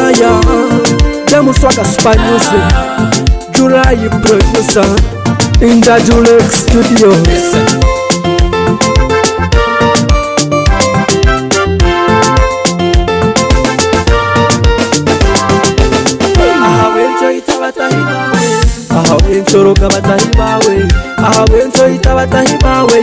Fire, Demo Swagger Spy Music, July producer, in the Julex studio. Choroka batahi bawe, ahawencho itabatahi bawe,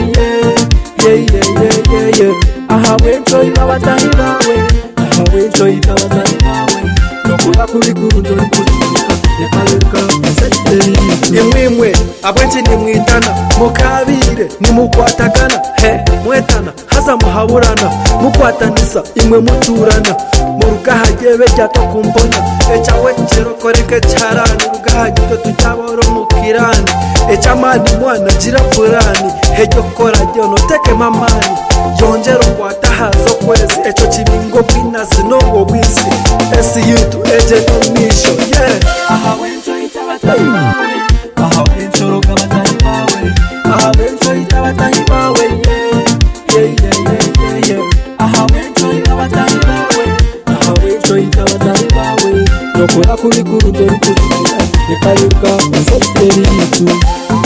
ahawencho itabatahi bawe, ahawencho itabatahi bawe, nokura kubikuru ndori kutuka, yakaruka seteri. Imwimwe abwenche ni mwitana, mukabire ni mukwatakana, mwetana haza muhaburana, mukwatanisa imwe muturana, murugahagebe jyato kumbonya, echawe cherokoreke charani, rugahagito tutaboro mukirani, echamani mwana jira purani, hejo kora jono teke mamani, yonjero kwatahazo kwezi, echo chibingo binazi nongo wisi, esi yutu eje nomisho, ahawencho itabatahi bawe, ahawencho roga batahi bawe, ahawencho itabatahi bawe, ahawencho itabatahi bawe, ahawencho itabatahi bawe, nokora kubikuru ndori kutuka, yakaruka seteri yitu.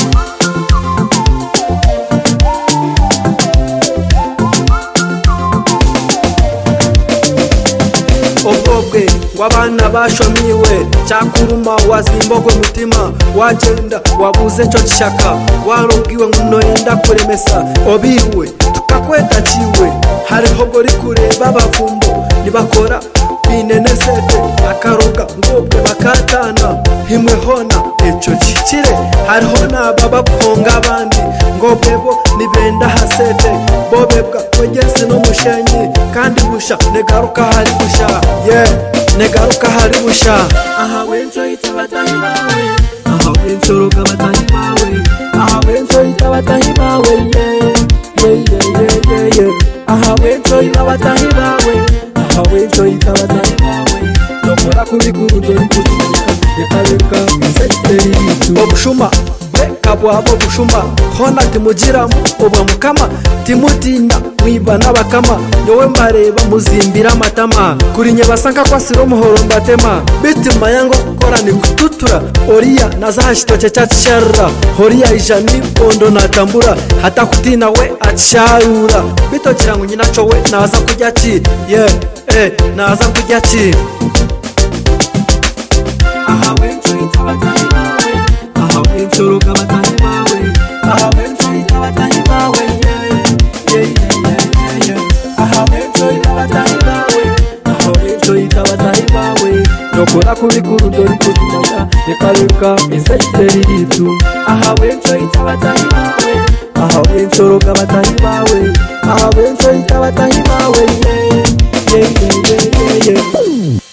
Obobwe wabana bashomiwe cyakuruma wazimbogo mutima wagenda wabuze cyo kishaka warubwiwe nguno yenda kuremesa obiwe tukakweta ciwe hariho gori kureba abavumbo nibakora binenesete akaruga ngobwe bakatana himwe hona eco kikire hariho nababa konga abandi ngobwebo nibenda hasete bobebwa wegese no mushenyi kandi busha negaruka hari busha negaruka hari busha ahawencho itabatahi bawe ahawencho roga batahi bawe ahawencho itabatahi bawe ahawencho itabatahi bawe ahawencho itabatahi bawe nokora kubikuru ndori kutuka yakaruka seteri yitu. Obushuma kabwabo bushuma hona timugiramu obwa mukama timutinda mwiba n'abakama nyowe mbareba muzimbira amatama kuri nye basanka kwasiro muhoro mbatema bitima yango gukora ni kututura oriya nazahashitoke cyacharra horiya ijani bondo natambura hata kutina we acharura bitokira ngo nyinaco we naza kujya ki naza kujya ki ahawencho itabatahi bawe ahawencho roga batahi bawe ahawencho itabatahi bawe ahawencho itabatahi bawe ahawencho itabatahi bawe nokora kubikuru ndori kutuka yakaruka seteri yitu. Ahawencho itabatahi bawe ahawencho roga batahi bawe ahawencho itabatahi bawe